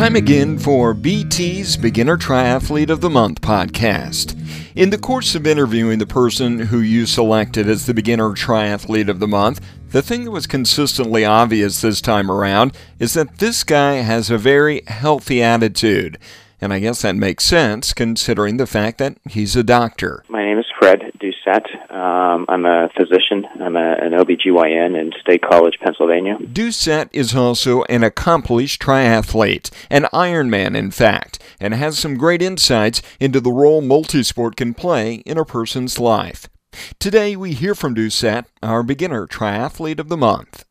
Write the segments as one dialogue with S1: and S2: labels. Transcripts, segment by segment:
S1: Time again for BT's Beginner Triathlete of the Month podcast. In the course of interviewing the person who you selected as the Beginner Triathlete of the Month, the thing that was consistently obvious this time around is that this guy has a very healthy attitude. And I guess that makes sense considering the fact that he's a doctor.
S2: My name is Fred Doucette. I'm a physician. I'm an OBGYN in State College, Pennsylvania.
S1: Doucette is also an accomplished triathlete, an Ironman in fact, and has some great insights into the role multisport can play in a person's life. Today we hear from Doucette, our Beginner Triathlete of the Month.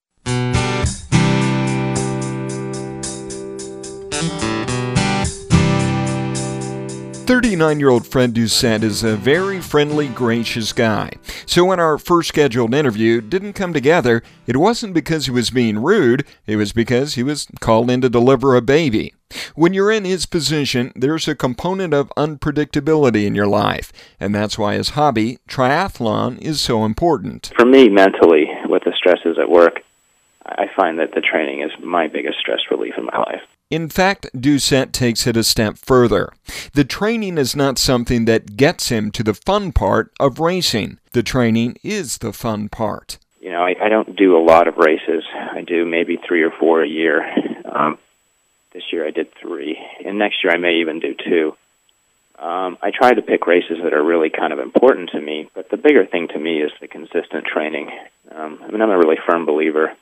S1: 39-year-old Fred Doucette is a very friendly, gracious guy. So when our first scheduled interview didn't come together, it wasn't because he was being rude, it was because he was called in to deliver a baby. When you're in his position, there's a component of unpredictability in your life, and that's why his hobby, triathlon, is so important.
S2: For me, mentally, with the stresses at work, I find that the training is my biggest stress relief in my life.
S1: In fact, Doucette takes it a step further. The training is not something that gets him to the fun part of racing. The training is the fun part.
S2: You know, I don't do a lot of races. I do maybe 3 or 4 a year. This year I did 3, and next year I may even do 2. I try to pick races that are really kind of important to me, but the bigger thing to me is the consistent training. I'm a really firm believer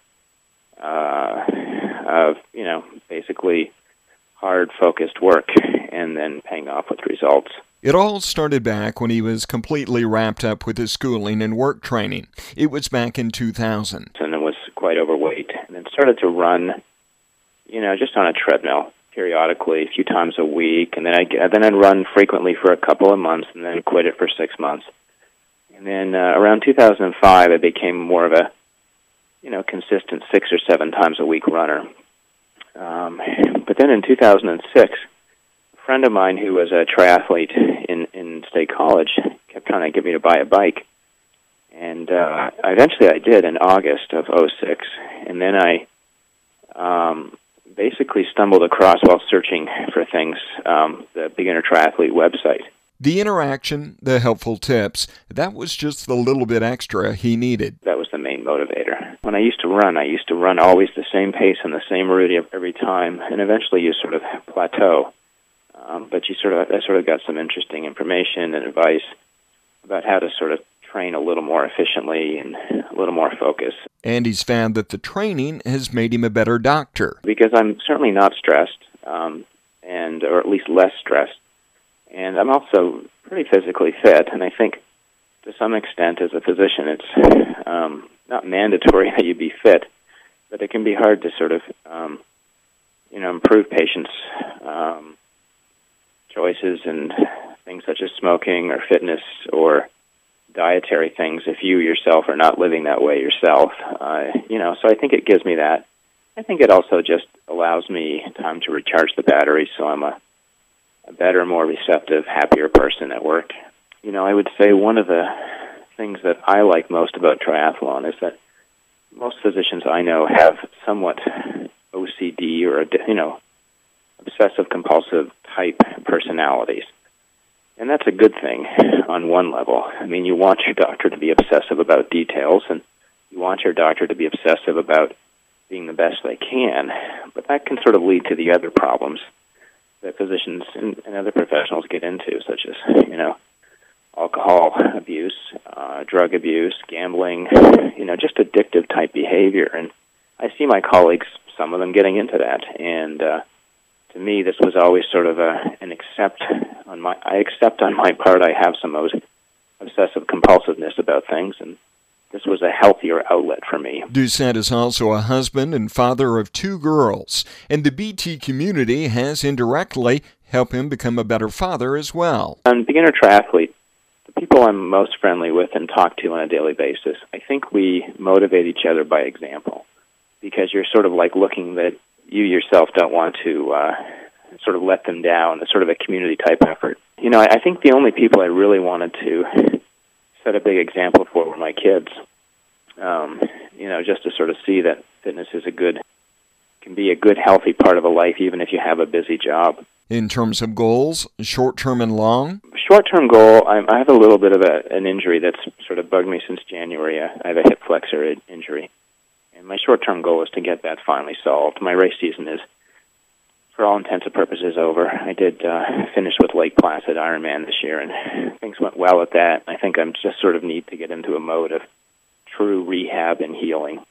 S2: of, basically hard, focused work and then paying off with results.
S1: It all started back when he was completely wrapped up with his schooling and work training. It was back in 2000.
S2: And it was quite overweight. And then started to run, just on a treadmill periodically, a few times a week. And then I'd run frequently for a couple of months and then quit it for 6 months. And then around 2005, I became more of a consistent 6 or 7 times a week runner. But then in 2006, a friend of mine who was a triathlete in State College kept trying to get me to buy a bike. And eventually I did in August of 2006. And then I basically stumbled across, while searching for things, the Beginner Triathlete website.
S1: The interaction, the helpful tips, that was just the little bit extra he needed.
S2: That was the main motivator. When I used to run always the same pace and the same route every time, and eventually you sort of plateau. But I sort of got some interesting information and advice about how to sort of train a little more efficiently and a little more focused.
S1: And he's found that the training has made him a better doctor.
S2: Because I'm certainly not stressed, or at least less stressed. And I'm also pretty physically fit, and I think to some extent as a physician it's not mandatory that you be fit, but it can be hard to sort of, improve patients' choices and things such as smoking or fitness or dietary things if you yourself are not living that way yourself. So I think it gives me that. I think it also just allows me time to recharge the battery, so I'm a better, more receptive, happier person at work. I would say one of the things that I like most about triathlon is that most physicians I know have somewhat OCD or, obsessive-compulsive type personalities. And that's a good thing on one level. I mean, you want your doctor to be obsessive about details, and you want your doctor to be obsessive about being the best they can, but that can sort of lead to the other problems that physicians and other professionals get into, such as, alcohol abuse, drug abuse, gambling, just addictive type behavior. And I see my colleagues, some of them getting into that. And to me, this was always sort of I accept on my part I have some obsessive compulsiveness about things, and this was a healthier outlet for me.
S1: Doucette is also a husband and father of 2 girls, and the BT community has indirectly helped him become a better father as well.
S2: I'm a beginner triathlete. The people I'm most friendly with and talk to on a daily basis, I think we motivate each other by example, because you're sort of like looking that you yourself don't want to sort of let them down. It's sort of a community-type effort. I think the only people I really wanted to set a big example for were my kids. Just to sort of see that fitness is a good can be a good, healthy part of a life, even if you have a busy job.
S1: In terms of goals, short-term and long?
S2: Short-term goal, I have a little bit of an injury that's sort of bugged me since January. I have a hip flexor injury. And my short-term goal is to get that finally solved. My race season is, for all intents and purposes, over. I did finish with Lake Placid Ironman this year, and things went well at that. I think I'm just sort of need to get into a mode of true rehab and healing.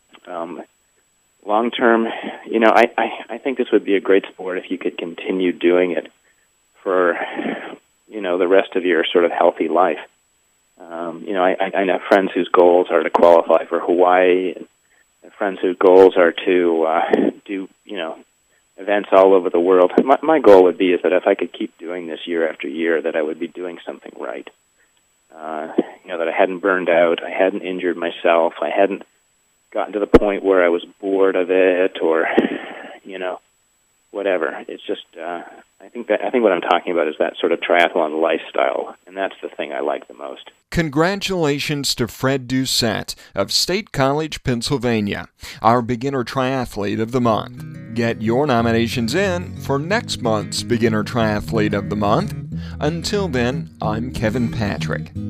S2: Long term, I think this would be a great sport if you could continue doing it for, the rest of your sort of healthy life. I know friends whose goals are to qualify for Hawaii, and friends whose goals are to do, events all over the world. My goal would be is that if I could keep doing this year after year, that I would be doing something right. That I hadn't burned out, I hadn't injured myself, I hadn't gotten to the point where I was bored of it, or whatever. It's just I think what I'm talking about is that sort of triathlon lifestyle, and that's the thing I like the most.
S1: Congratulations to Fred Doucette of State College, Pennsylvania, our Beginner Triathlete of the Month. Get your nominations in for next month's Beginner Triathlete of the Month. Until then, I'm Kevin Patrick.